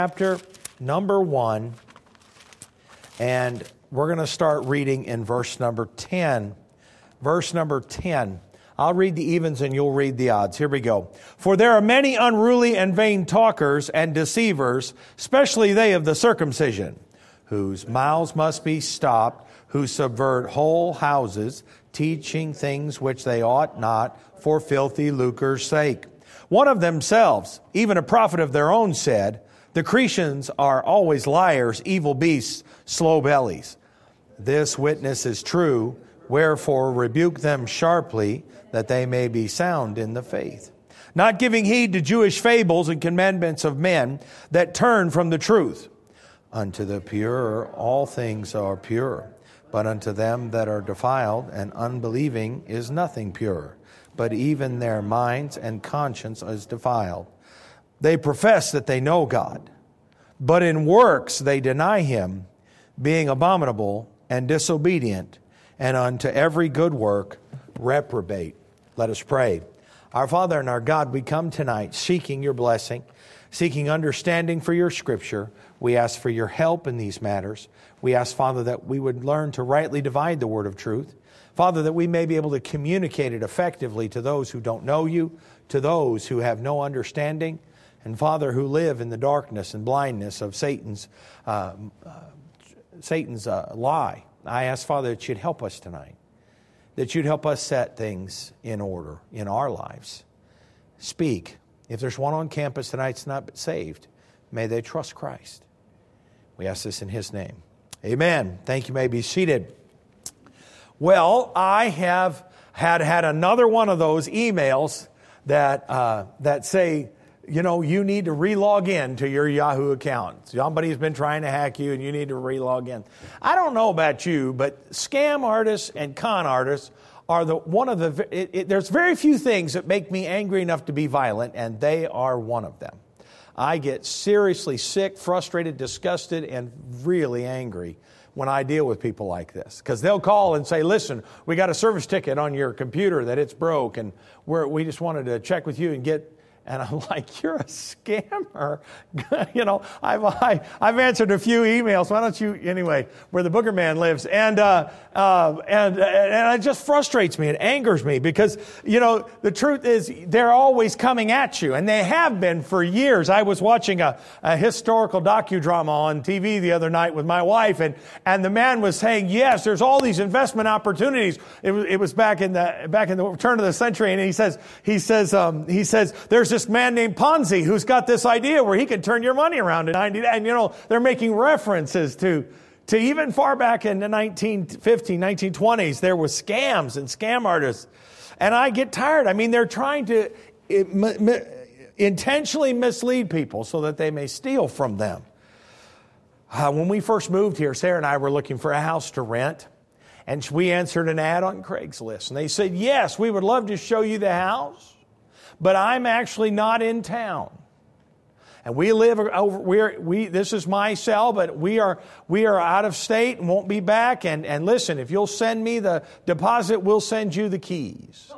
Chapter number 1, and we're going to start reading in verse number 10. Verse number 10. I'll read the evens and you'll read the odds. Here we go. For there are many unruly and vain talkers and deceivers, especially they of the circumcision, whose mouths must be stopped, who subvert whole houses, teaching things which they ought not, for filthy lucre's sake. One of themselves, even a prophet of their own, said, the Cretians are always liars, evil beasts, slow bellies. This witness is true, wherefore rebuke them sharply, that they may be sound in the faith, not giving heed to Jewish fables and commandments of men that turn from the truth. Unto the pure all things are pure, but unto them that are defiled and unbelieving is nothing pure, but even their minds and conscience is defiled. They profess that they know God, but in works they deny Him, being abominable and disobedient, and unto every good work reprobate. Let us pray. Our Father and our God, we come tonight seeking your blessing, seeking understanding for your Scripture. We ask for your help in these matters. We ask, Father, that we would learn to rightly divide the word of truth. Father, that we may be able to communicate it effectively to those who don't know you, to those who have no understanding, and Father, who live in the darkness and blindness of Satan's lie. I ask, Father, that you'd help us tonight, that you'd help us set things in order in our lives. Speak. If there's one on campus tonight that's not saved, may they trust Christ. We ask this in His name. Amen. Thank you. You may be seated. Well, I have had another one of those emails that say, you know, you need to re-log in to your Yahoo account. Somebody's been trying to hack you and you need to re-log in. I don't know about you, but scam artists and con artists are there's very few things that make me angry enough to be violent, and they are one of them. I get seriously sick, frustrated, disgusted, and really angry when I deal with people like this. Because they'll call and say, listen, we got a service ticket on your computer that it's broke, and we just wanted to check with you and get... And I'm like, you're a scammer. You know, I've answered a few emails. Why don't you, anyway, where the Booger Man lives. And it just frustrates me. It angers me because, you know, the truth is they're always coming at you. And they have been for years. I was watching a historical docudrama on TV the other night with my wife. And the man was saying, yes, there's all these investment opportunities. It was back in the turn of the century. And he says, there's this man named Ponzi who's got this idea where he can turn your money around in 90 days. And, you know, they're making references to even far back in the 1950s, 1920s, there were scams and scam artists. And I get tired. I mean, they're trying to intentionally mislead people so that they may steal from them. When we first moved here, Sarah and I were looking for a house to rent. And we answered an ad on Craigslist. And they said, yes, we would love to show you the house, but I'm actually not in town. And we live over, this is my cell, but we are out of state and won't be back. And listen, if you'll send me the deposit, we'll send you the keys.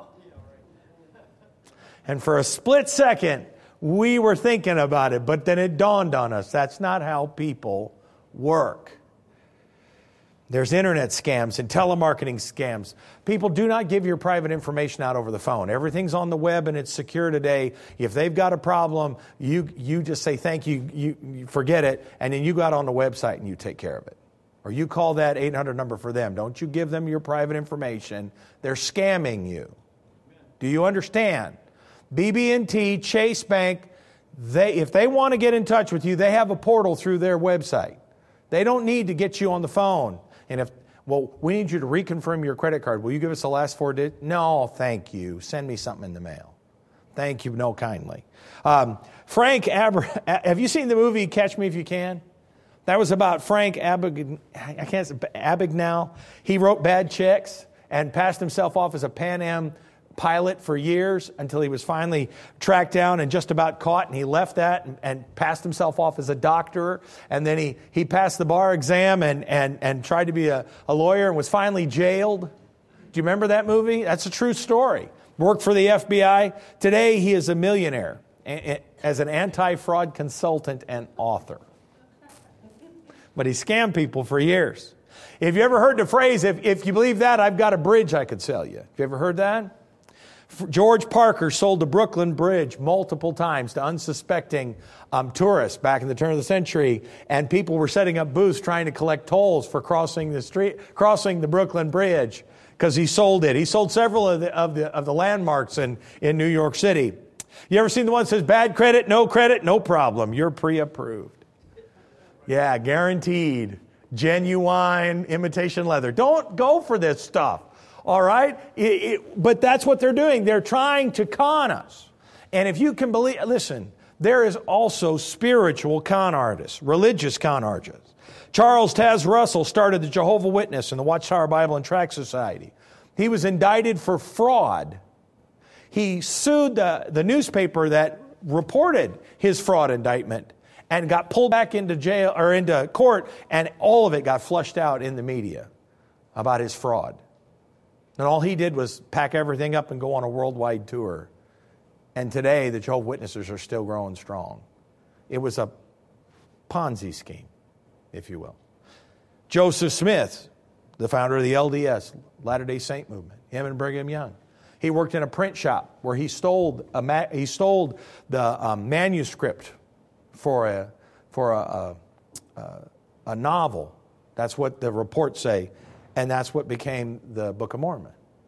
And for a split second, we were thinking about it, but then it dawned on us, that's not how people work. There's internet scams and telemarketing scams. People do not give your private information out over the phone. Everything's on the web and it's secure today. If they've got a problem, you just say thank you, you forget it, and then you go out on the website and you take care of it. Or you call that 800 number for them. Don't you give them your private information. They're scamming you. Do you understand? BB&T, Chase Bank, if they want to get in touch with you, they have a portal through their website. They don't need to get you on the phone. And we need you to reconfirm your credit card. Will you give us the last 4 digits? No, thank you. Send me something in the mail. Thank you, no kindly. Frank have you seen the movie Catch Me If You Can? That was about Frank Abagnale. He wrote bad checks and passed himself off as a Pan Am pilot for years until he was finally tracked down and just about caught, and he left that and passed himself off as a doctor, and then he passed the bar exam and tried to be a lawyer and was finally jailed. Do you remember that movie? That's a true story. Worked for the FBI. Today he is a millionaire. as an anti-fraud consultant and author. But he scammed people for years. Have you ever heard the phrase, if you believe that, I've got a bridge I could sell you? Have you ever heard that? George Parker sold the Brooklyn Bridge multiple times to unsuspecting tourists back in the turn of the century, and people were setting up booths trying to collect tolls for crossing the Brooklyn Bridge because he sold it. He sold several of the landmarks in New York City. You ever seen the one that says bad credit, no problem, you're pre-approved? Yeah, guaranteed, genuine imitation leather. Don't go for this stuff. All right? But that's what they're doing. They're trying to con us. And if you can believe, listen, there is also spiritual con artists, religious con artists. Charles Taz Russell started the Jehovah's Witness and the Watchtower Bible and Tract Society. He was indicted for fraud. He sued the newspaper that reported his fraud indictment and got pulled back into jail or into court, and all of it got flushed out in the media about his fraud. And all he did was pack everything up and go on a worldwide tour. And today, the Jehovah's Witnesses are still growing strong. It was a Ponzi scheme, if you will. Joseph Smith, the founder of the LDS, Latter-day Saint movement, him and Brigham Young. He worked in a print shop where he stole the manuscript for a novel. That's what the reports say. And that's what became the Book of Mormon.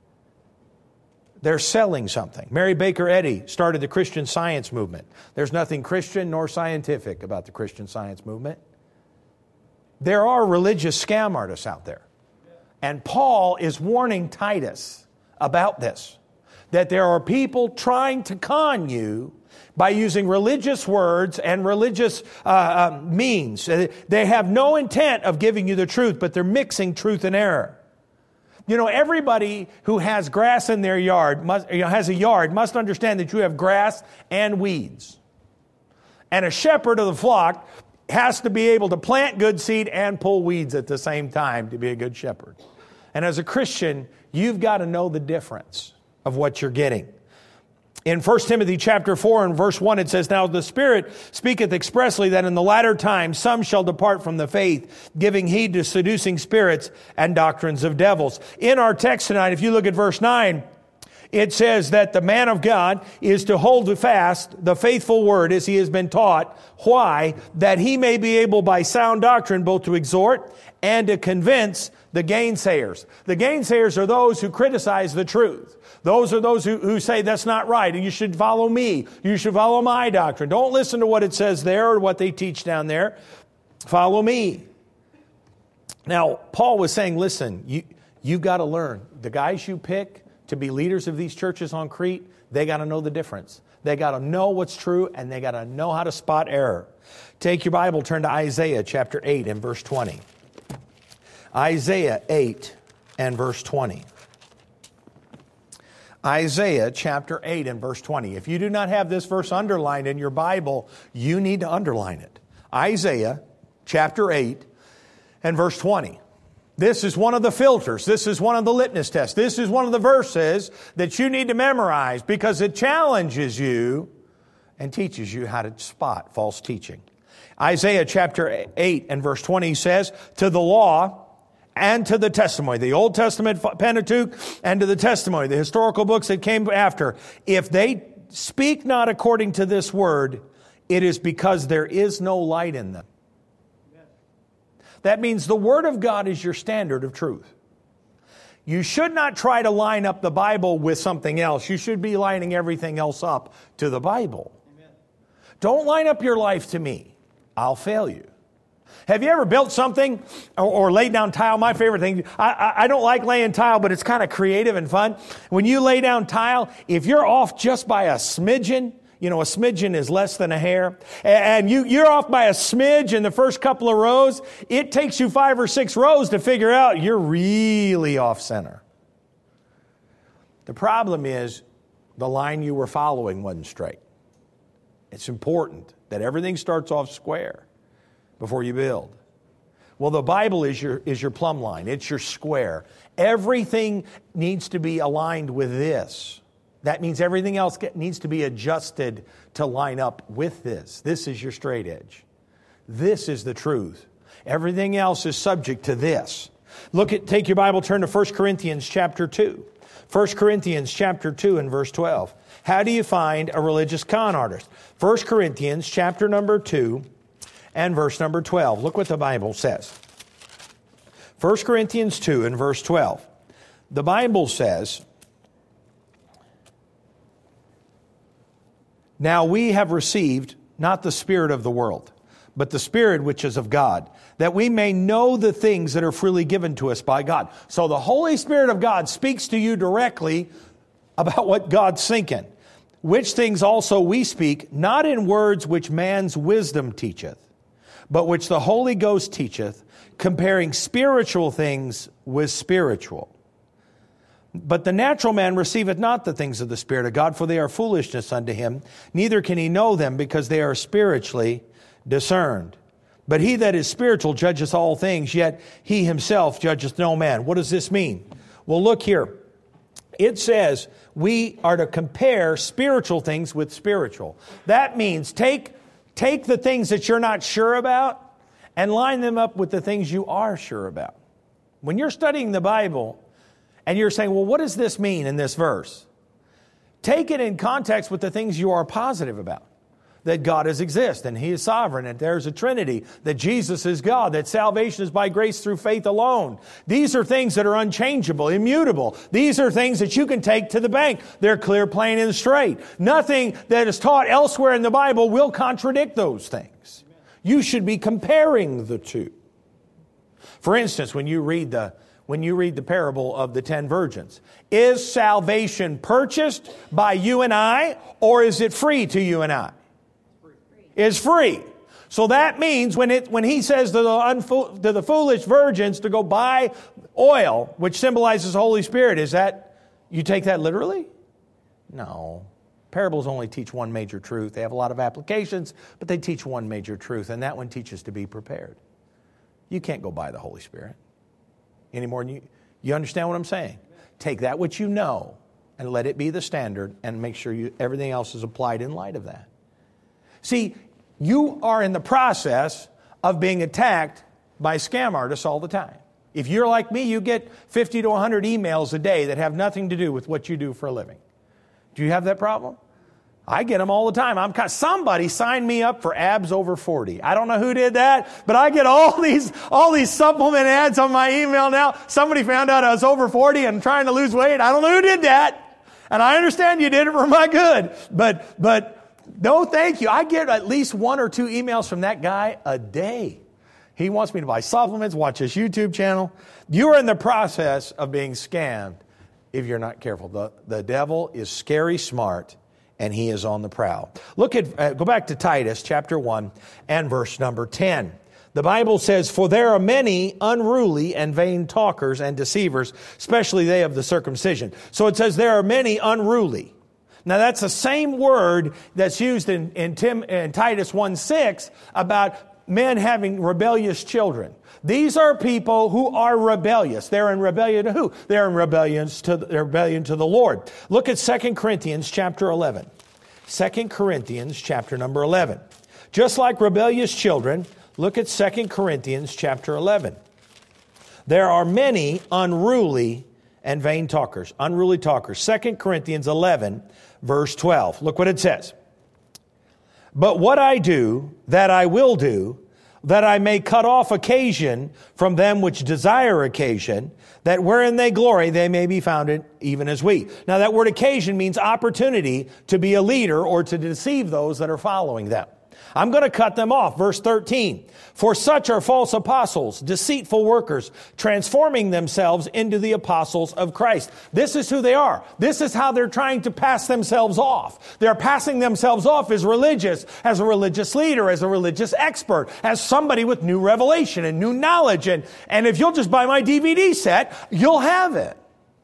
They're selling something. Mary Baker Eddy started the Christian Science movement. There's nothing Christian nor scientific about the Christian Science movement. There are religious scam artists out there. And Paul is warning Titus about this, that there are people trying to con you by using religious words and religious means. They have no intent of giving you the truth, but they're mixing truth and error. You know, everybody who has grass in their yard, has a yard, must understand that you have grass and weeds. And a shepherd of the flock has to be able to plant good seed and pull weeds at the same time to be a good shepherd. And as a Christian, you've got to know the difference of what you're getting. In 1 Timothy chapter 4 and verse 1, it says, Now the Spirit speaketh expressly that in the latter times some shall depart from the faith, giving heed to seducing spirits and doctrines of devils. In our text tonight, if you look at verse 9, it says that the man of God is to hold fast the faithful word as he has been taught. Why? That he may be able by sound doctrine both to exhort and to convince the gainsayers. The gainsayers are those who criticize the truth. Those are those who say that's not right, and you should follow me. You should follow my doctrine. Don't listen to what it says there or what they teach down there. Follow me. Now, Paul was saying, listen, you got to learn. The guys you pick to be leaders of these churches on Crete, they got to know the difference. They got to know what's true, and they got to know how to spot error. Take your Bible, turn to Isaiah chapter 8 and verse 20. Isaiah 8 and verse 20. Isaiah chapter 8 and verse 20. If you do not have this verse underlined in your Bible, you need to underline it. Isaiah chapter 8 and verse 20. This is one of the filters. This is one of the litmus tests. This is one of the verses that you need to memorize because it challenges you and teaches you how to spot false teaching. Isaiah chapter 8 and verse 20 says, To the law and to the testimony, the Old Testament Pentateuch and to the testimony, the historical books that came after, if they speak not according to this word, it is because there is no light in them. That means the Word of God is your standard of truth. You should not try to line up the Bible with something else. You should be lining everything else up to the Bible. Amen. Don't line up your life to me. I'll fail you. Have you ever built something or laid down tile? My favorite thing, I don't like laying tile, but it's kind of creative and fun. When you lay down tile, if you're off just by a smidgen, you know, a smidgen is less than a hair, and you're off by a smidge in the first couple of rows, it takes you 5 or 6 rows to figure out you're really off center. The problem is the line you were following wasn't straight. It's important that everything starts off square before you build. Well, the Bible is your plumb line. It's your square. Everything needs to be aligned with this. That means everything else needs to be adjusted to line up with this. This is your straight edge. This is the truth. Everything else is subject to this. Take your Bible, turn to 1 Corinthians chapter 2. 1 Corinthians chapter 2 and verse 12. How do you find a religious con artist? 1 Corinthians chapter number 2 and verse number 12. Look what the Bible says. 1 Corinthians 2 and verse 12. The Bible says, "Now we have received not the spirit of the world, but the Spirit which is of God, that we may know the things that are freely given to us by God." So the Holy Spirit of God speaks to you directly about what God's thinking. "Which things also we speak, not in words which man's wisdom teacheth, but which the Holy Ghost teacheth, comparing spiritual things with spiritual. But the natural man receiveth not the things of the Spirit of God, for they are foolishness unto him, neither can he know them, because they are spiritually discerned. But he that is spiritual judgeth all things, yet he himself judgeth no man." What does this mean? Well, look here. It says we are to compare spiritual things with spiritual. That means take the things that you're not sure about and line them up with the things you are sure about. When you're studying the Bible and you're saying, well, what does this mean in this verse? Take it in context with the things you are positive about. That God exists and He is sovereign, and there's a Trinity, that Jesus is God, that salvation is by grace through faith alone. These are things that are unchangeable, immutable. These are things that you can take to the bank. They're clear, plain, and straight. Nothing that is taught elsewhere in the Bible will contradict those things. You should be comparing the two. For instance, when you read the parable of the 10 virgins, is salvation purchased by you and I, or is it free to you and I? Is free. So that means when he says to the foolish virgins to go buy oil, which symbolizes the Holy Spirit, is that, you take that literally? No. Parables only teach one major truth. They have a lot of applications, but they teach one major truth, and that one teaches to be prepared. You can't go buy the Holy Spirit any more than you understand what I'm saying? Take that which you know and let it be the standard, and make sure everything else is applied in light of that. See, you are in the process of being attacked by scam artists all the time. If you're like me, you get 50 to 100 emails a day that have nothing to do with what you do for a living. Do you have that problem? I get them all the time. Somebody signed me up for abs over 40. I don't know who did that, but I get all these supplement ads on my email now. Somebody found out I was over 40 and trying to lose weight. I don't know who did that. And I understand you did it for my good, but no, thank you. I get at least 1 or 2 emails from that guy a day. He wants me to buy supplements, watch his YouTube channel. You are in the process of being scammed if you're not careful. The devil is scary smart, and he is on the prowl. Go back to Titus chapter 1 and verse number 10. The Bible says, "For there are many unruly and vain talkers and deceivers, especially they of the circumcision." So it says there are many unruly. Now that's the same word that's used in Titus 1:6 about men having rebellious children. These are people who are rebellious. They're in rebellion to who? They're in rebellion to the Lord. Look at 2 Corinthians chapter 11. 2 Corinthians chapter number 11. Just like rebellious children, look at 2 Corinthians chapter 11. There are many unruly and vain talkers. Unruly talkers. 2 Corinthians 11, verse 12. Look what it says. "But what I do, that I will do, that I may cut off occasion from them which desire occasion, that wherein they glory, they may be founded even as we." Now that word occasion means opportunity to be a leader or to deceive those that are following them. I'm going to cut them off. Verse 13. "For such are false apostles, deceitful workers, transforming themselves into the apostles of Christ." This is who they are. This is how they're trying to pass themselves off. They're passing themselves off as religious, as a religious leader, as a religious expert, as somebody with new revelation and new knowledge. And if you'll just buy my DVD set, you'll have it.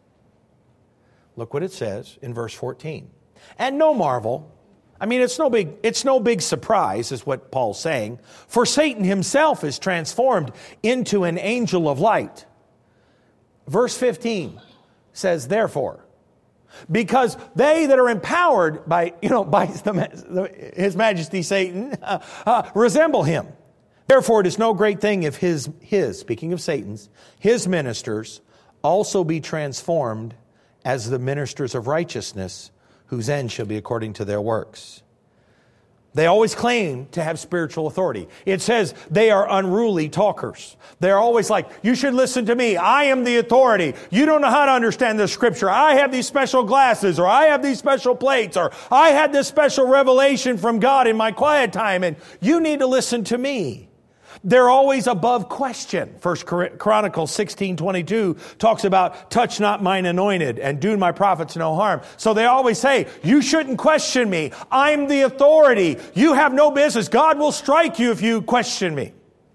Look what it says in verse 14. "And no marvel." I mean, it's no big surprise, is what Paul's saying. "For Satan himself is transformed into an angel of light." Verse 15 says, "Therefore." Because they that are empowered by, by His Majesty Satan, resemble him. Therefore, it is no great thing if his, speaking of Satan's, his ministers also be transformed as the ministers of righteousness, whose end shall be according to their works. They always claim to have spiritual authority. It says they are unruly talkers. They're always like, you should listen to me. I am the authority. You don't know how to understand the scripture. I have these special glasses, or I have these special plates, or I had this special revelation from God in my quiet time, and you need to listen to me. They're always above question. 1 Chronicles 16:22 talks about, touch not mine anointed and do my prophets no harm. So they always say, you shouldn't question me. I'm the authority. You have no business. God will strike you if you question me.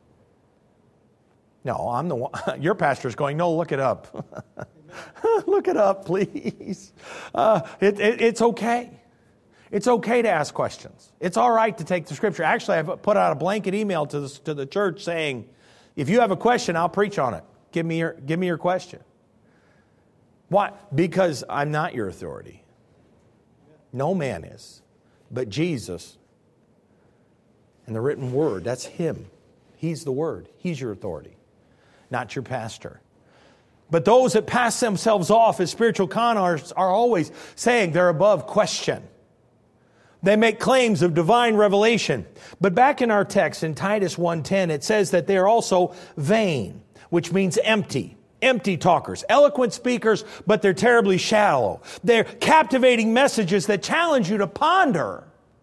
No, I'm the one. Your pastor's going, no, look it up. Look it up, please. It's okay. It's okay to ask questions. It's all right to take the scripture. Actually, I've put out a blanket email to the church saying, if you have a question, I'll preach on it. Give me your question. Why? Because I'm not your authority. No man is. But Jesus and the written word, that's Him. He's the word. He's your authority, not your pastor. But those that pass themselves off as spiritual con artists are always saying they're above question. They make claims of divine revelation. But back in our text in Titus 1:10, it says that they are also vain, which means empty. Empty talkers, eloquent speakers, but they're terribly shallow. They're captivating messages that challenge you to ponder.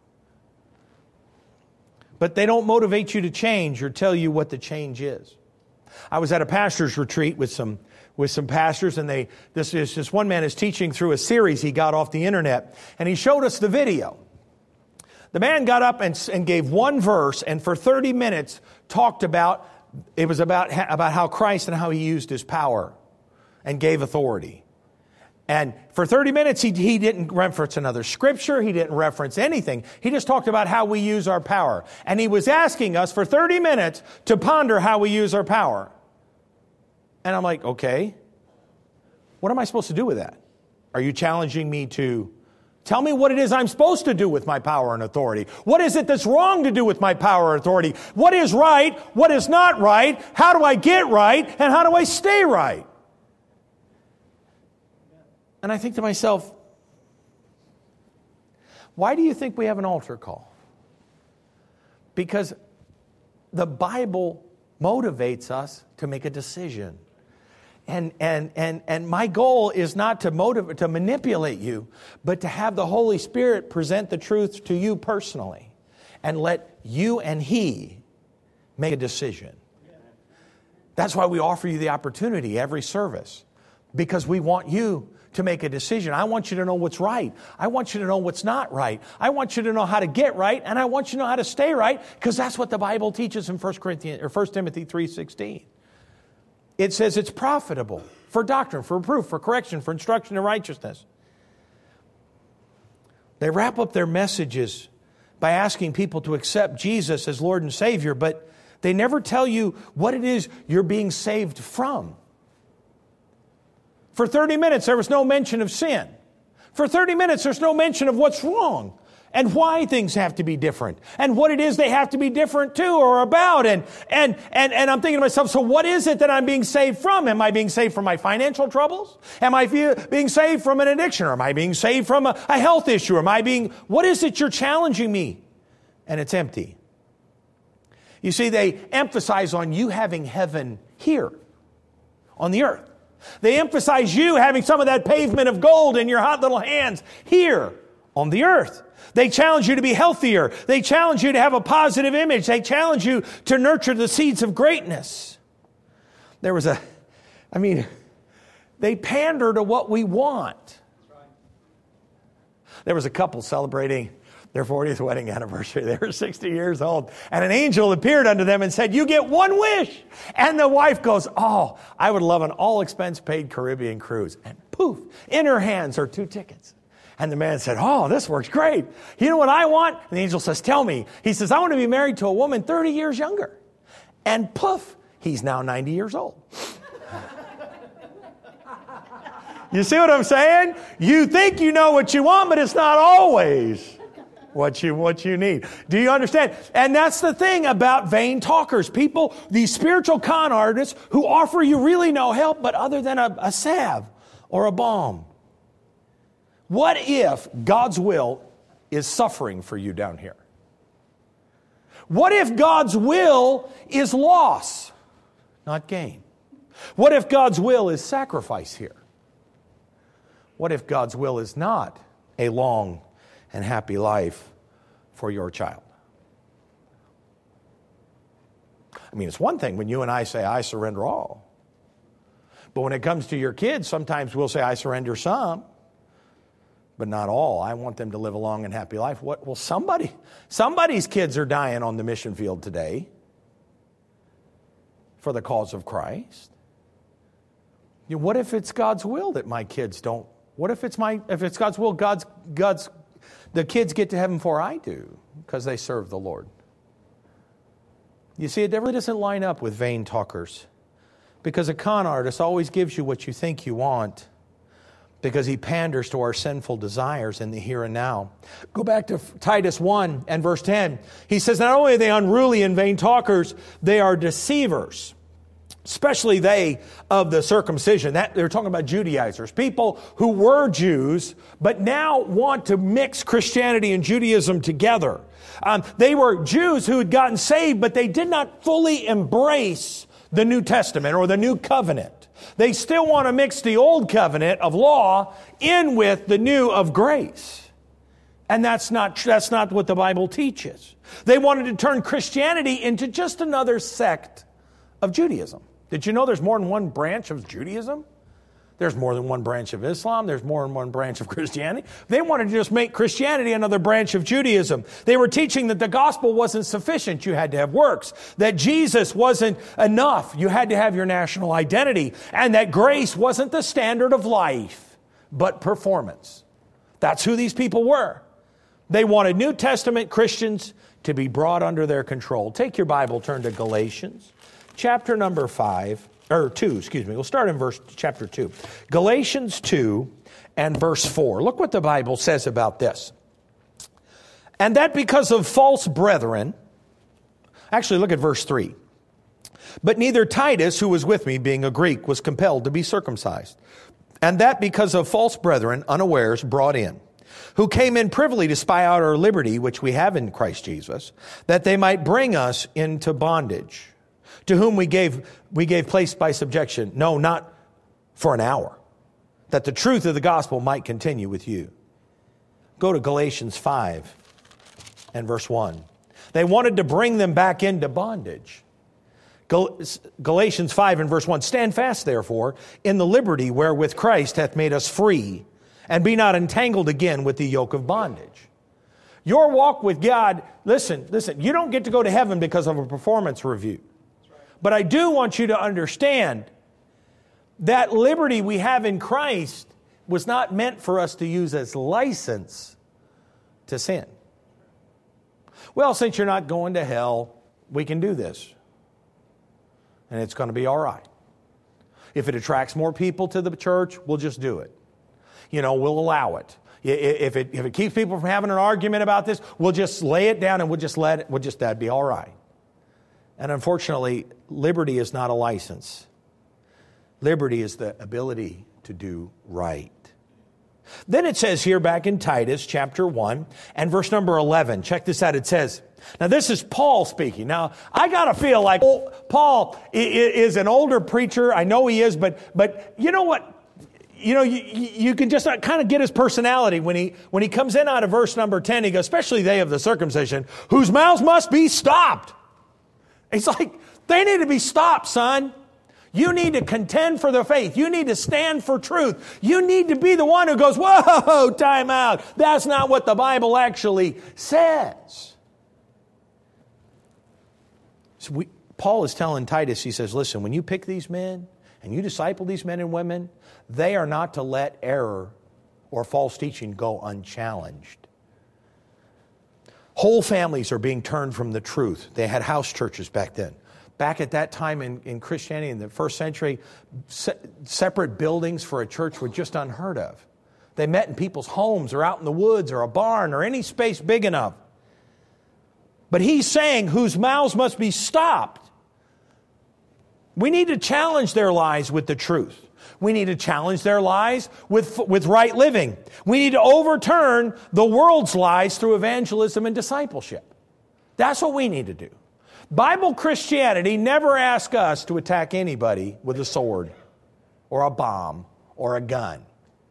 But they don't motivate you to change or tell you what the change is. I was at a pastor's retreat with some pastors, and this one man is teaching through a series he got off the internet, and he showed us the video. The man got up and gave one verse, and for 30 minutes talked about how Christ and how He used His power and gave authority. And for 30 minutes, he didn't reference another scripture. He didn't reference anything. He just talked about how we use our power. And he was asking us for 30 minutes to ponder how we use our power. And I'm like, okay, what am I supposed to do with that? Are you challenging me to tell me what it is I'm supposed to do with my power and authority? What is it that's wrong to do with my power and authority? What is right? What is not right? How do I get right? And how do I stay right? And I think to myself, why do you think we have an altar call? Because the Bible motivates us to make a decision. And my goal is not to manipulate you, but to have the Holy Spirit present the truth to you personally and let you and He make a decision. That's why we offer you the opportunity every service, because we want you to make a decision. I want you to know what's right. I want you to know what's not right. I want you to know how to get right, and I want you to know how to stay right, because that's what the Bible teaches in 1 Timothy 3:16. It says it's profitable for doctrine, for reproof, for correction, for instruction in righteousness. They wrap up their messages by asking people to accept Jesus as Lord and Savior, but they never tell you what it is you're being saved from. For 30 minutes, there was no mention of sin. For 30 minutes, there's no mention of what's wrong and why things have to be different and what it is they have to be different to or about. And I'm thinking to myself, so what is it that I'm being saved from? Am I being saved from my financial troubles? Am I being saved from an addiction? Or am I being saved from a health issue? What is it you're challenging me? And it's empty. You see, they emphasize on you having heaven here on the earth. They emphasize you having some of that pavement of gold in your hot little hands here on the earth. They challenge you to be healthier. They challenge you to have a positive image. They challenge you to nurture the seeds of greatness. They pander to what we want. There was a couple celebrating their 40th wedding anniversary. They were 60 years old. And an angel appeared unto them and said, you get one wish. And the wife goes, oh, I would love an all-expense-paid Caribbean cruise. And poof, in her hands are 2 tickets. And the man said, oh, this works great. You know what I want? And the angel says, tell me. He says, I want to be married to a woman 30 years younger. And poof, he's now 90 years old. You see what I'm saying? You think you know what you want, but it's not always what you need. Do you understand? And that's the thing about vain talkers. People, these spiritual con artists who offer you really no help but other than a salve or a balm. What if God's will is suffering for you down here? What if God's will is loss, not gain? What if God's will is sacrifice here? What if God's will is not a long and happy life for your child? I mean, it's one thing when you and I say, I surrender all. But when it comes to your kids, sometimes we'll say, I surrender some, but not all. I want them to live a long and happy life. Well, somebody's kids are dying on the mission field today for the cause of Christ. You know, what if it's God's will that my kids don't? What if it's God's will, the kids get to heaven before I do because they serve the Lord? You see, it really doesn't line up with vain talkers, because a con artist always gives you what you think you want, because he panders to our sinful desires in the here and now. Go back to Titus 1 and verse 10. He says, not only are they unruly and vain talkers, they are deceivers, especially they of the circumcision. They're talking about Judaizers, people who were Jews, but now want to mix Christianity and Judaism together. They were Jews who had gotten saved, but they did not fully embrace the New Testament or the New Covenant. They still want to mix the old covenant of law in with the new of grace. And that's not what the Bible teaches. They wanted to turn Christianity into just another sect of Judaism. Did you know there's more than one branch of Judaism? There's more than one branch of Islam. There's more than one branch of Christianity. They wanted to just make Christianity another branch of Judaism. They were teaching that the gospel wasn't sufficient. You had to have works. That Jesus wasn't enough. You had to have your national identity. And that grace wasn't the standard of life, but performance. That's who these people were. They wanted New Testament Christians to be brought under their control. Take your Bible, turn to Galatians, chapter number 2. We'll start in chapter 2. Galatians 2 and verse 4. Look what the Bible says about this. And that because of false brethren, actually look at verse 3. But neither Titus, who was with me, being a Greek, was compelled to be circumcised. And that because of false brethren, unawares, brought in, who came in privily to spy out our liberty, which we have in Christ Jesus, that they might bring us into bondage, to whom we gave place by subjection. No, not for an hour, that the truth of the gospel might continue with you. Go to Galatians 5 and verse 1. They wanted to bring them back into bondage. Galatians 5 and verse 1. Stand fast, therefore, in the liberty wherewith Christ hath made us free, and be not entangled again with the yoke of bondage. Your walk with God, listen, you don't get to go to heaven because of a performance review. But I do want you to understand that liberty we have in Christ was not meant for us to use as license to sin. Well, since you're not going to hell, we can do this. And it's going to be all right. If it attracts more people to the church, we'll just do it. We'll allow it. If it keeps people from having an argument about this, we'll just lay it down and that'd be all right. And unfortunately, liberty is not a license. Liberty is the ability to do right. Then it says here back in Titus chapter 1 and verse number 11. Check this out. It says, now this is Paul speaking. Now, I got to feel like Paul is an older preacher. I know he is, but you know what? You can just kind of get his personality when he comes in out of verse number 10. He goes, especially they of the circumcision, whose mouths must be stopped. It's like, they need to be stopped, son. You need to contend for the faith. You need to stand for truth. You need to be the one who goes, whoa, time out. That's not what the Bible actually says. So Paul is telling Titus, he says, listen, when you pick these men and you disciple these men and women, they are not to let error or false teaching go unchallenged. Whole families are being turned from the truth. They had house churches back then. Back at that time in Christianity in the first century, separate buildings for a church were just unheard of. They met in people's homes or out in the woods or a barn or any space big enough. But he's saying whose mouths must be stopped. We need to challenge their lies with the truth. We need to challenge their lies with right living. We need to overturn the world's lies through evangelism and discipleship. That's what we need to do. Bible Christianity never asks us to attack anybody with a sword or a bomb or a gun.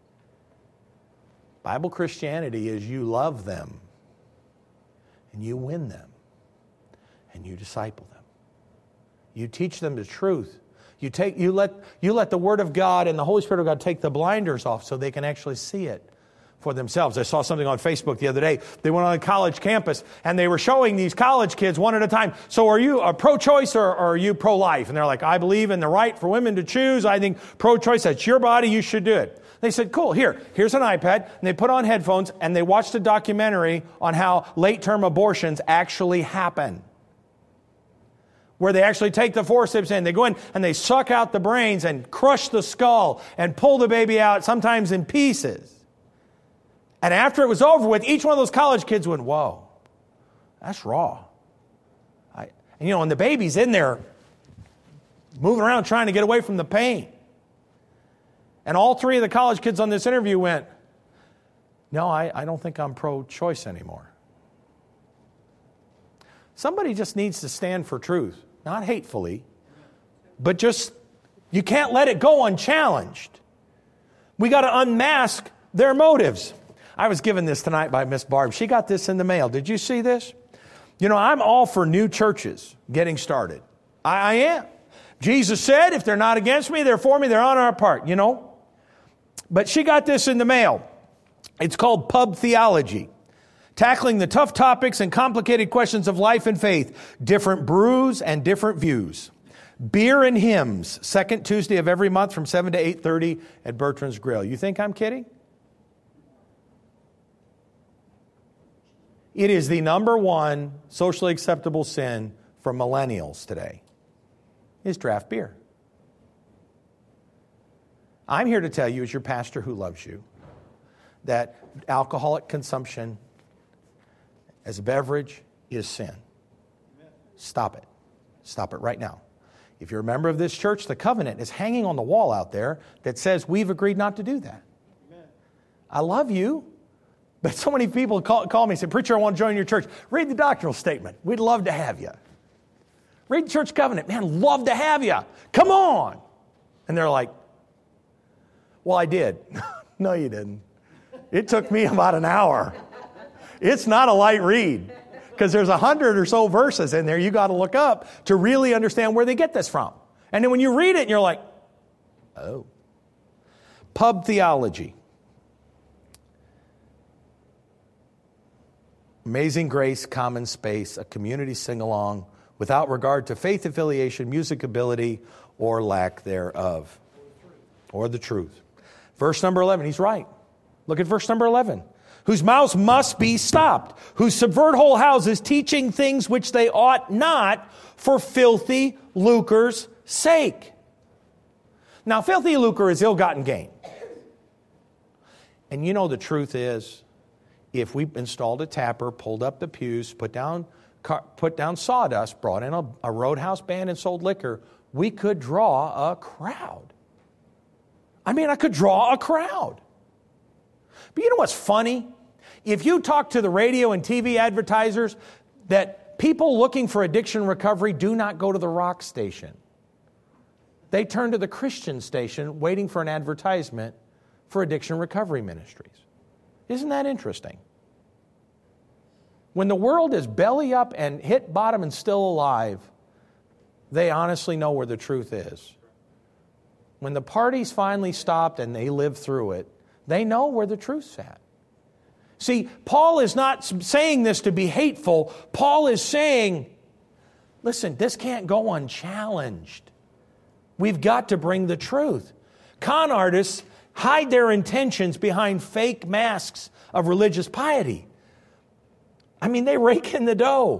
Bible Christianity is you love them and you win them and you disciple them. You teach them the truth. You let the Word of God and the Holy Spirit of God take the blinders off so they can actually see it for themselves. I saw something on Facebook the other day. They went on a college campus and they were showing these college kids one at a time. So are you pro-choice or are you pro-life? And they're like, I believe in the right for women to choose. I think pro-choice, that's your body, you should do it. They said, cool, here's an iPad. And they put on headphones and they watched a documentary on how late-term abortions actually happen. Where they actually take the forceps in. They go in and they suck out the brains and crush the skull and pull the baby out, sometimes in pieces. And after it was over with, each one of those college kids went, whoa, that's raw. And the baby's in there moving around trying to get away from the pain. And all three of the college kids on this interview went, no, I don't think I'm pro-choice anymore. Somebody just needs to stand for truth, not hatefully, but just, you can't let it go unchallenged. We got to unmask their motives. I was given this tonight by Miss Barb. She got this in the mail. Did you see this? I'm all for new churches getting started. I am. Jesus said, if they're not against me, they're for me, they're on our part, But she got this in the mail. It's called Pub Theology. Tackling the tough topics and complicated questions of life and faith. Different brews and different views. Beer and hymns. Second Tuesday of every month from 7 to 8:30 at Bertrand's Grill. You think I'm kidding? It is the number one socially acceptable sin for millennials today, is draft beer. I'm here to tell you, as your pastor who loves you, that alcoholic consumption as a beverage is sin. Stop it. Stop it right now. If you're a member of this church, the covenant is hanging on the wall out there that says we've agreed not to do that. Amen. I love you. But so many people call me and say, preacher, I want to join your church. Read the doctrinal statement. We'd love to have you. Read the church covenant. Man, love to have you. Come on. And they're like, well, I did. No, you didn't. It took me about an hour. It's not a light read because there's 100 or so verses in there you got to look up to really understand where they get this from. And then when you read it, you're like, oh. Pub theology. Amazing grace, common space, a community sing-along without regard to faith affiliation, music ability, or lack thereof. Or the truth. Verse number 11, he's right. Look at verse number 11. Whose mouths must be stopped, who subvert whole houses, teaching things which they ought not for filthy lucre's sake. Now, filthy lucre is ill-gotten gain. And the truth is, if we installed a tapper, pulled up the pews, put down sawdust, brought in a roadhouse band and sold liquor, we could draw a crowd. I could draw a crowd. But you know what's funny? If you talk to the radio and TV advertisers, that people looking for addiction recovery do not go to the rock station. They turn to the Christian station waiting for an advertisement for addiction recovery ministries. Isn't that interesting? When the world is belly up and hit bottom and still alive, they honestly know where the truth is. When the party's finally stopped and they live through it, they know where the truth's at. See, Paul is not saying this to be hateful. Paul is saying, listen, this can't go unchallenged. We've got to bring the truth. Con artists hide their intentions behind fake masks of religious piety. They rake in the dough.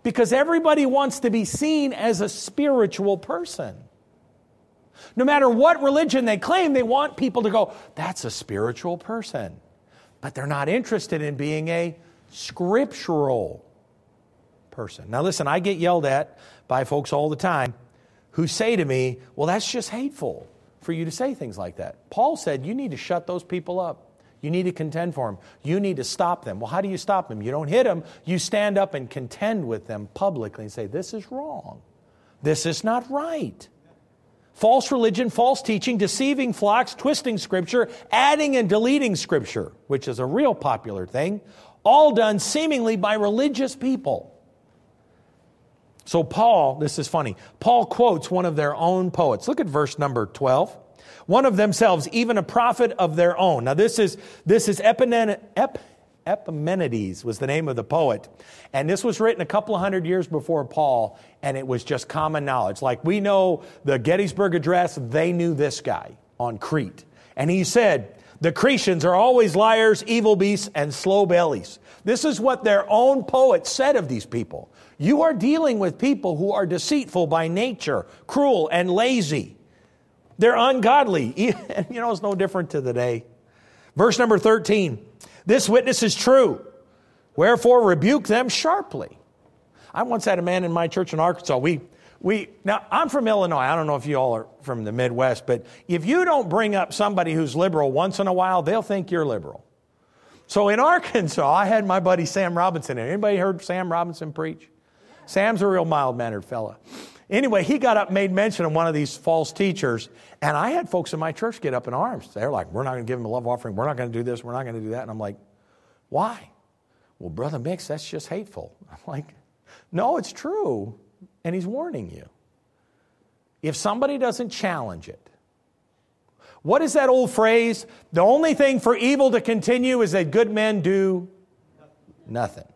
Because everybody wants to be seen as a spiritual person. No matter what religion they claim, they want people to go, that's a spiritual person. But they're not interested in being a scriptural person. Now listen, I get yelled at by folks all the time who say to me, well, that's just hateful for you to say things like that. Paul said you need to shut those people up. You need to contend for them. You need to stop them. Well, how do you stop them? You don't hit them. You stand up and contend with them publicly and say, this is wrong. This is not right. False religion, false teaching, deceiving flocks, twisting Scripture, adding and deleting Scripture, which is a real popular thing, all done seemingly by religious people. So Paul, this is funny, Paul quotes one of their own poets. Look at verse number 12. One of themselves, even a prophet of their own. Now this is Epimenides was the name of the poet. And this was written a couple of hundred years before Paul, and it was just common knowledge. Like we know the Gettysburg Address, they knew this guy on Crete. And he said, the Cretians are always liars, evil beasts, and slow bellies. This is what their own poet said of these people. You are dealing with people who are deceitful by nature, cruel and lazy. They're ungodly. And you know, it's no different to today. Verse number 13. This witness is true. Wherefore rebuke them sharply. I once had a man in my church in Arkansas. Now, I'm from Illinois. I don't know if you all are from the Midwest, but if you don't bring up somebody who's liberal once in a while, they'll think you're liberal. So in Arkansas, I had my buddy Sam Robinson. Anybody heard Sam Robinson preach? Sam's a real mild-mannered fella. Anyway, he got up and made mention of one of these false teachers, and I had folks in my church get up in arms. They're like, we're not going to give him a love offering. We're not going to do this. We're not going to do that. And I'm like, why? Well, Brother Mix, that's just hateful. I'm like, no, it's true. And he's warning you. If somebody doesn't challenge it, what is that old phrase? The only thing for evil to continue is that good men do nothing.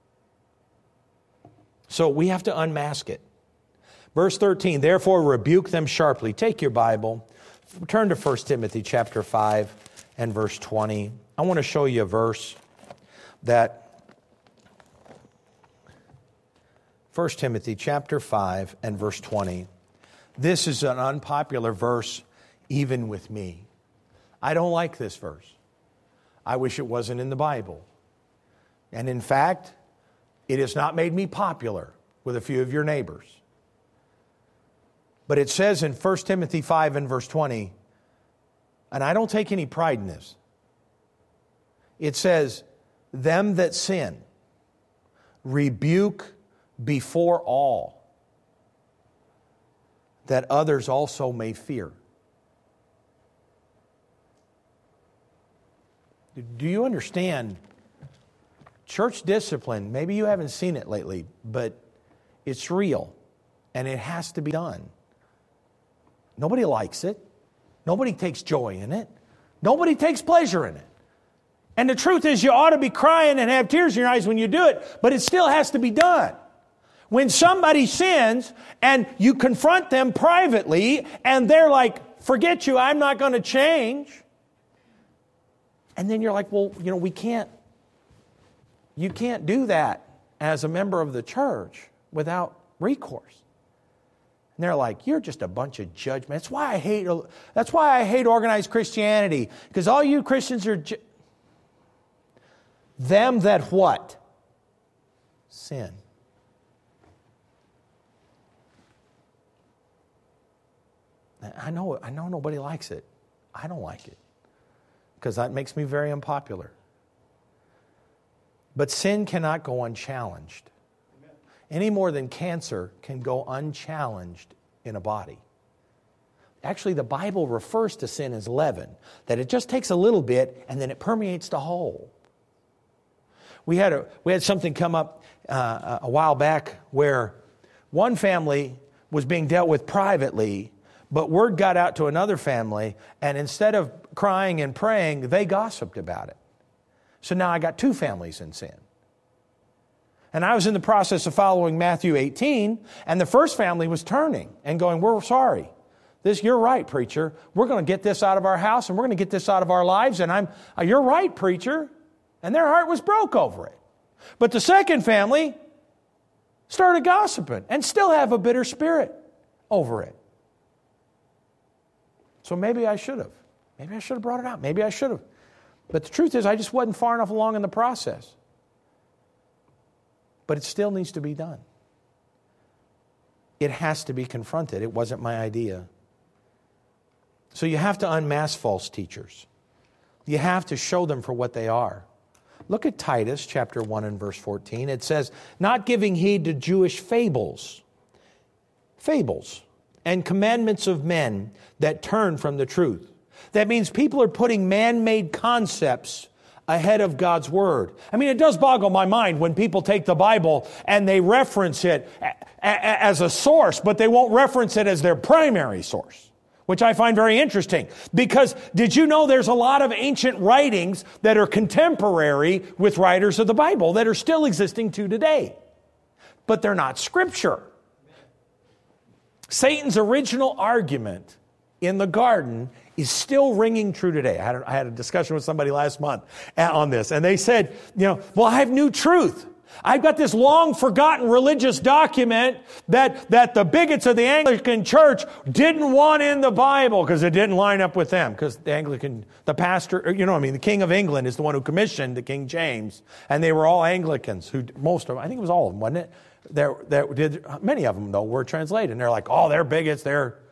So we have to unmask it. Verse 13, therefore rebuke them sharply. Take your Bible. Turn to 1 Timothy chapter 5 and verse 20. I want to show you a verse that 1 Timothy chapter 5 and verse 20. This is an unpopular verse even with me. I don't like this verse. I wish it wasn't in the Bible. And in fact, it has not made me popular with a few of your neighbors. But it says in 1 Timothy 5 and verse 20, and I don't take any pride in this. It says, them that sin, rebuke before all, that others also may fear. Do you understand? Church discipline, maybe you haven't seen it lately, but it's real and it has to be done. Nobody likes it. Nobody takes joy in it. Nobody takes pleasure in it. And the truth is you ought to be crying and have tears in your eyes when you do it, but it still has to be done. When somebody sins and you confront them privately and they're like, forget you, I'm not going to change. And then you're like, well, you know, you can't do that as a member of the church without recourse. And they're like, you're just a bunch of judgment. That's why I hate organized Christianity. Because all you Christians are them that what? Sin. I know nobody likes it. I don't like it. Because that makes me very unpopular. But sin cannot go unchallenged. Any more than cancer can go unchallenged in a body. Actually, the Bible refers to sin as leaven, that it just takes a little bit and then it permeates the whole. We had something come up a while back where one family was being dealt with privately, but word got out to another family, and instead of crying and praying, they gossiped about it. So now I got two families in sin. And I was in the process of following Matthew 18, and the first family was turning and going, we're sorry. You're right, preacher. We're going to get this out of our house, and we're going to get this out of our lives, and you're right, preacher. And their heart was broke over it. But the second family started gossiping, and still have a bitter spirit over it. So maybe I should have. Maybe I should have brought it out. Maybe I should have. But the truth is, I just wasn't far enough along in the process. But it still needs to be done. It has to be confronted. It wasn't my idea. So you have to unmask false teachers. You have to show them for what they are. Look at Titus chapter 1 and verse 14. It says, not giving heed to Jewish fables, and commandments of men that turn from the truth. That means people are putting man-made concepts ahead of God's Word. I mean, it does boggle my mind when people take the Bible and they reference it as a source, but they won't reference it as their primary source, which I find very interesting. Because did you know there's a lot of ancient writings that are contemporary with writers of the Bible that are still existing to today? But they're not Scripture. Satan's original argument in the garden is still ringing true today. I had a discussion with somebody last month on this, and they said, well, I have new truth. I've got this long forgotten religious document that the bigots of the Anglican Church didn't want in the Bible because it didn't line up with them. Because the pastor, the King of England is the one who commissioned the King James, and they were all Anglicans. Most of them, I think it was all of them, wasn't it? Many of them though were translated, and they're like, oh, they're bigots.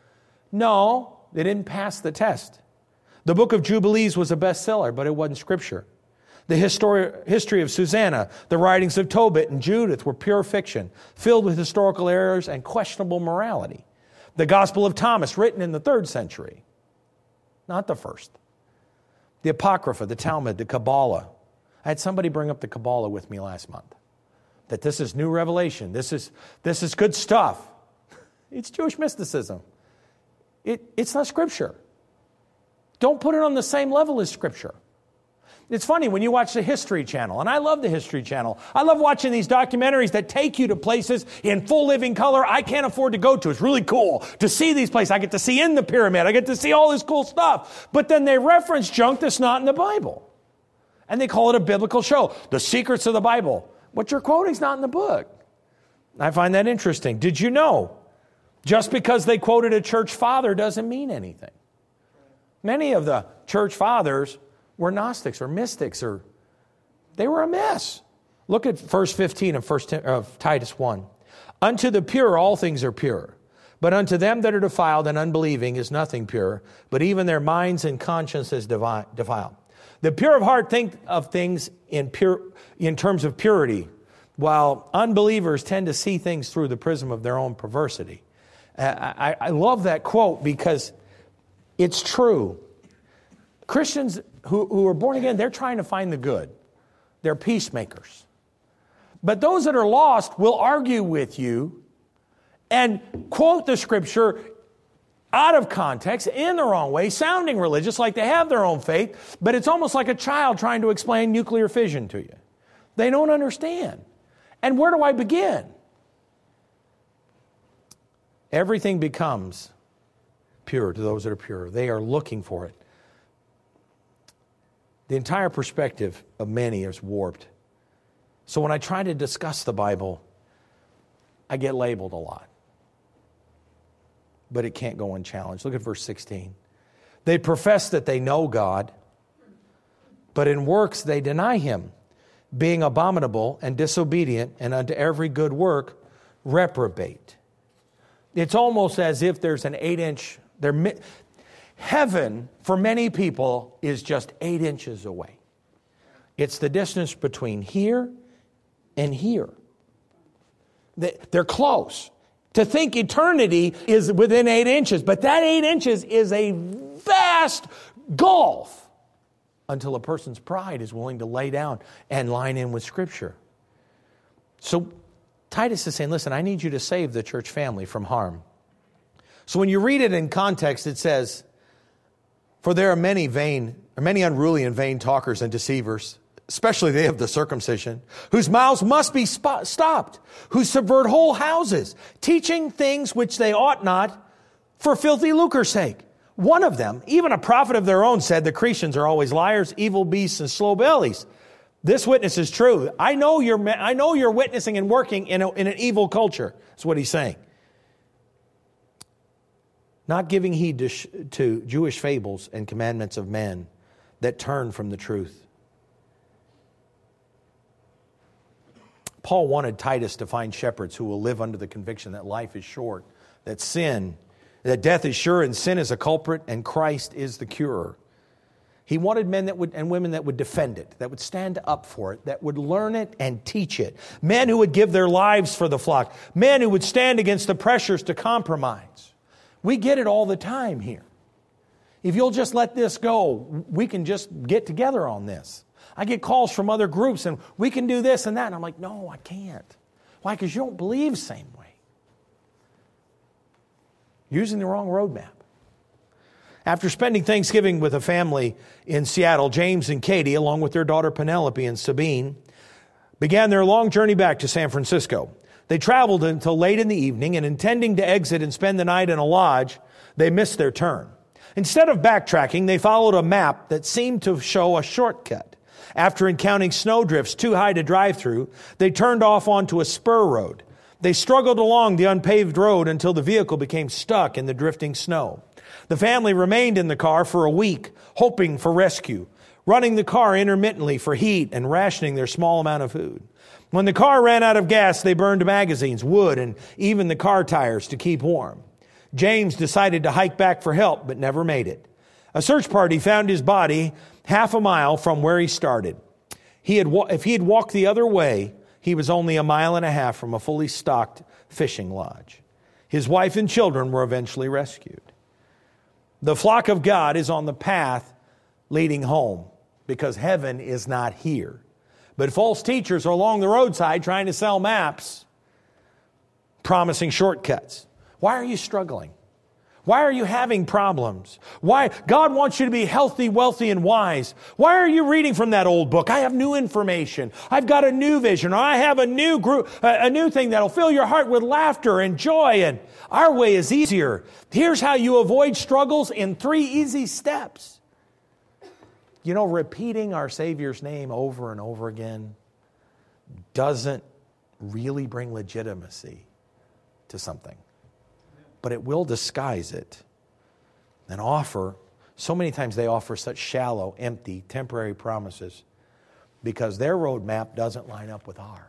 No, they didn't pass the test. The Book of Jubilees was a bestseller, but it wasn't Scripture. The history of Susanna, the writings of Tobit and Judith were pure fiction, filled with historical errors and questionable morality. The Gospel of Thomas, written in the 3rd century, not the 1st. The Apocrypha, the Talmud, the Kabbalah. I had somebody bring up the Kabbalah with me last month. That this is new revelation. This is good stuff. It's Jewish mysticism. It's not Scripture. Don't put it on the same level as Scripture. It's funny when you watch the History Channel, and I love the History Channel. I love watching these documentaries that take you to places in full living color I can't afford to go to. It's really cool to see these places. I get to see in the pyramid. I get to see all this cool stuff. But then they reference junk that's not in the Bible. And they call it a biblical show. The secrets of the Bible. What you're quoting is not in the book. I find that interesting. Did you know? Just because they quoted a church father doesn't mean anything. Many of the church fathers were Gnostics or mystics, or they were a mess. Look at verse 15 of Titus 1. Unto the pure all things are pure, but unto them that are defiled and unbelieving is nothing pure, but even their minds and consciences defiled. The pure of heart think of things in terms of purity, while unbelievers tend to see things through the prism of their own perversity. I love that quote because it's true. Christians who are born again, they're trying to find the good. They're peacemakers. But those that are lost will argue with you and quote the Scripture out of context, in the wrong way, sounding religious, like they have their own faith, but it's almost like a child trying to explain nuclear fission to you. They don't understand. And where do I begin? Everything becomes pure to those that are pure. They are looking for it. The entire perspective of many is warped. So when I try to discuss the Bible, I get labeled a lot. But it can't go unchallenged. Look at verse 16. They profess that they know God, but in works they deny Him, being abominable and disobedient, and unto every good work reprobate. It's almost as if there's an 8-inch... Heaven, for many people, is just 8 inches away. It's the distance between here and here. They're close. To think eternity is within 8 inches, but that 8 inches is a vast gulf until a person's pride is willing to lay down and line in with Scripture. So Titus is saying, listen, I need you to save the church family from harm. So when you read it in context, it says, for there are many unruly and vain talkers and deceivers, especially they of the circumcision, whose mouths must be stopped, who subvert whole houses, teaching things which they ought not for filthy lucre's sake. One of them, even a prophet of their own, said the Cretans are always liars, evil beasts, and slow bellies. This witness is true. I know you're witnessing and working in an evil culture. That's what he's saying. Not giving heed to Jewish fables and commandments of men that turn from the truth. Paul wanted Titus to find shepherds who will live under the conviction that life is short, that death is sure and sin is a culprit and Christ is the cure. He wanted men and women that would defend it, that would stand up for it, that would learn it and teach it. Men who would give their lives for the flock. Men who would stand against the pressures to compromise. We get it all the time here. If you'll just let this go, we can just get together on this. I get calls from other groups and we can do this and that. And I'm like, no, I can't. Why? Because you don't believe the same way. Using the wrong roadmap. After spending Thanksgiving with a family in Seattle, James and Katie, along with their daughter Penelope and Sabine, began their long journey back to San Francisco. They traveled until late in the evening, and intending to exit and spend the night in a lodge, they missed their turn. Instead of backtracking, they followed a map that seemed to show a shortcut. After encountering snowdrifts too high to drive through, they turned off onto a spur road. They struggled along the unpaved road until the vehicle became stuck in the drifting snow. The family remained in the car for a week, hoping for rescue, running the car intermittently for heat and rationing their small amount of food. When the car ran out of gas, they burned magazines, wood, and even the car tires to keep warm. James decided to hike back for help, but never made it. A search party found his body half a mile from where he started. If he had walked the other way, he was only a mile and a half from a fully stocked fishing lodge. His wife and children were eventually rescued. The flock of God is on the path leading home because heaven is not here. But false teachers are along the roadside trying to sell maps, promising shortcuts. Why are you struggling? Why are you having problems? Why? God wants you to be healthy, wealthy, and wise. Why are you reading from that old book? I have new information. I've got a new vision. Or I have a new thing that'll fill your heart with laughter and joy. And our way is easier. Here's how you avoid struggles in 3 easy steps. You know, repeating our Savior's name over and over again doesn't really bring legitimacy to something. But it will disguise it and offer, so many times they offer such shallow, empty, temporary promises because their roadmap doesn't line up with ours.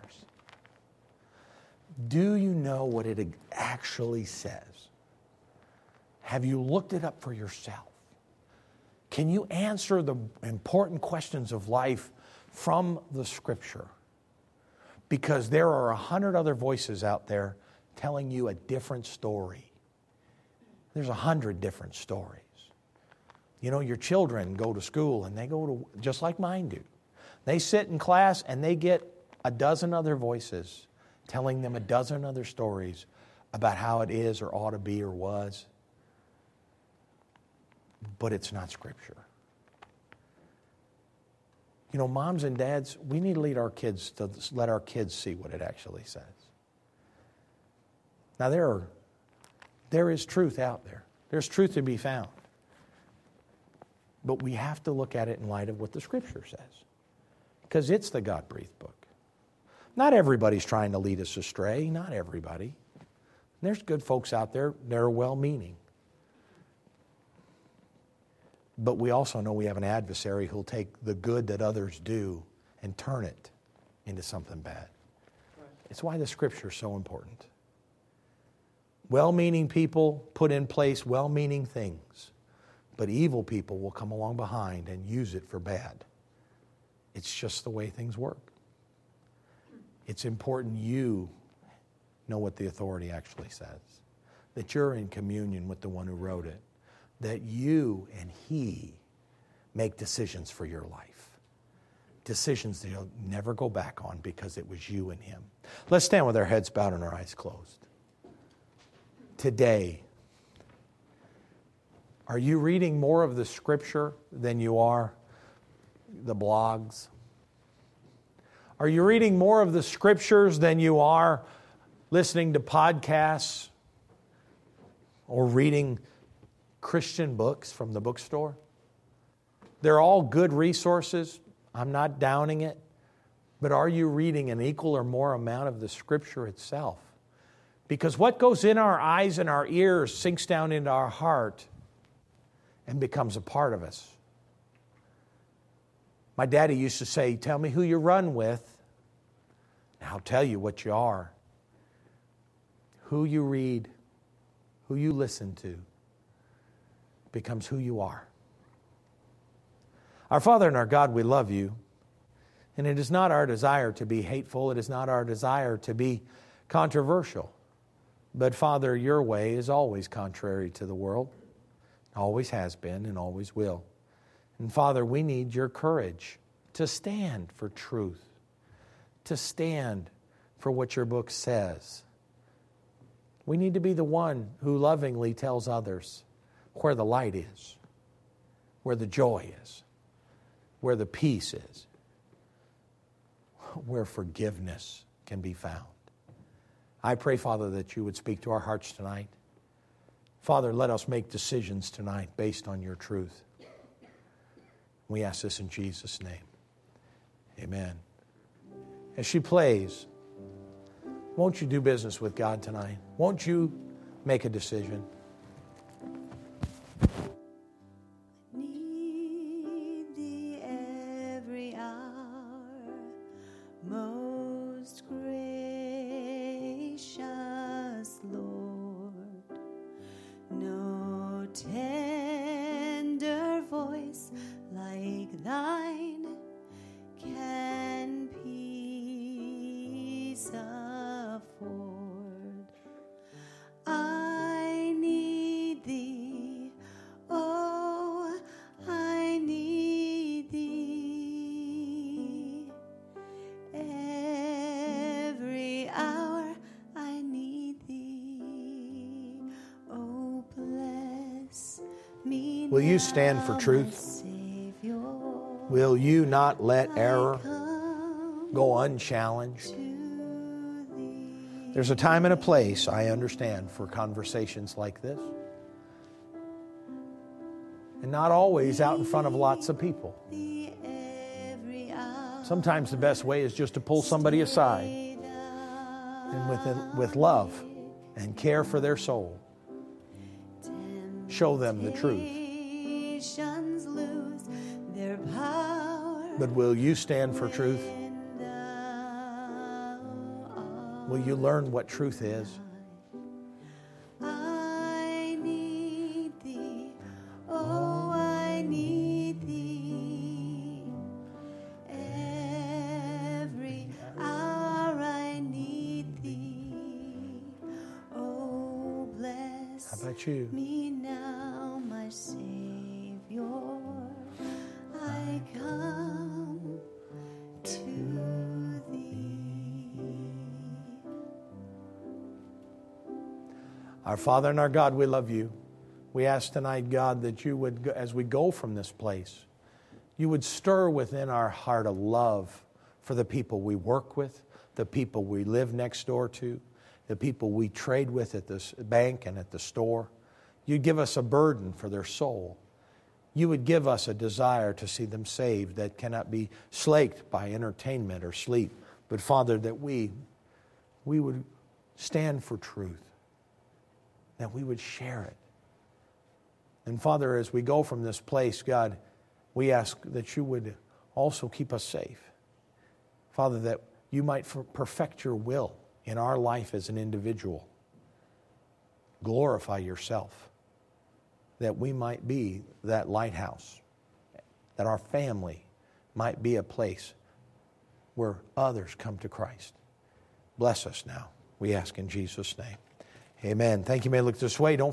Do you know what it actually says? Have you looked it up for yourself? Can you answer the important questions of life from the Scripture? Because there are 100 other voices out there telling you a different story. There's 100 different stories. You know, your children go to school and they go to, just like mine do. They sit in class and they get a dozen other voices telling them a dozen other stories about how it is or ought to be or was. But it's not Scripture. You know, moms and dads, we need to lead our kids to let our kids see what it actually says. Now, there is truth out there. There's truth to be found. But we have to look at it in light of what the Scripture says. Because it's the God-breathed book. Not everybody's trying to lead us astray. Not everybody. There's good folks out there that are well-meaning. But we also know we have an adversary who'll take the good that others do and turn it into something bad. It's why the Scripture is so important. Well-meaning people put in place well-meaning things, but evil people will come along behind and use it for bad. It's just the way things work. It's important you know what the authority actually says, that you're in communion with the one who wrote it, that you and he make decisions for your life, decisions that you'll never go back on because it was you and him. Let's stand with our heads bowed and our eyes closed. Today, are you reading more of the Scripture than you are the blogs? Are you reading more of the Scriptures than you are listening to podcasts or reading Christian books from the bookstore? They're all good resources. I'm not downing it. But are you reading an equal or more amount of the Scripture itself? Because what goes in our eyes and our ears sinks down into our heart and becomes a part of us. My daddy used to say, tell me who you run with, and I'll tell you what you are. Who you read, who you listen to, becomes who you are. Our Father and our God, we love you. And it is not our desire to be hateful. It is not our desire to be controversial. But Father, your way is always contrary to the world. Always has been and always will. And Father, we need your courage to stand for truth. To stand for what your book says. We need to be the one who lovingly tells others where the light is, where the joy is, where the peace is, where forgiveness can be found. I pray, Father, that you would speak to our hearts tonight. Father, let us make decisions tonight based on your truth. We ask this in Jesus' name. Amen. As she plays, won't you do business with God tonight? Won't you make a decision? Need thee every hour, most gracious Lord. No tender voice like thine can peace afford. I need thee, oh, I need thee. Every hour I need thee. Oh, bless me. Will you stand for now, truth? my Savior. Will you not let error Come go unchallenged? to thee. There's a time and a place, I understand, for conversations like this. And not always out in front of lots of people. Thee every hour. Sometimes the best way is just to pull somebody aside and with love and care for their soul, show them the truth. Temptations lose their power. But will you stand for truth? when thou Will you learn what truth is? I need thee, oh, I need thee. Every hour I need thee. Oh, bless How about you? me now, my Savior. I come to thee. Our Father and our God, we love you. We ask tonight, God, that you would, as we go from this place, you would stir within our heart a love for the people we work with, the people we live next door to, the people we trade with at the bank and at the store. You'd give us a burden for their soul. You would give us a desire to see them saved that cannot be slaked by entertainment or sleep. But Father, that we would stand for truth, that we would share it. And Father, as we go from this place, God, we ask that you would also keep us safe. Father, that you might perfect your will in our life as an individual. Glorify yourself, that we might be that lighthouse, that our family might be a place where others come to Christ. Bless us now, we ask in Jesus' name. Amen. Thank you. You may look this way. Don't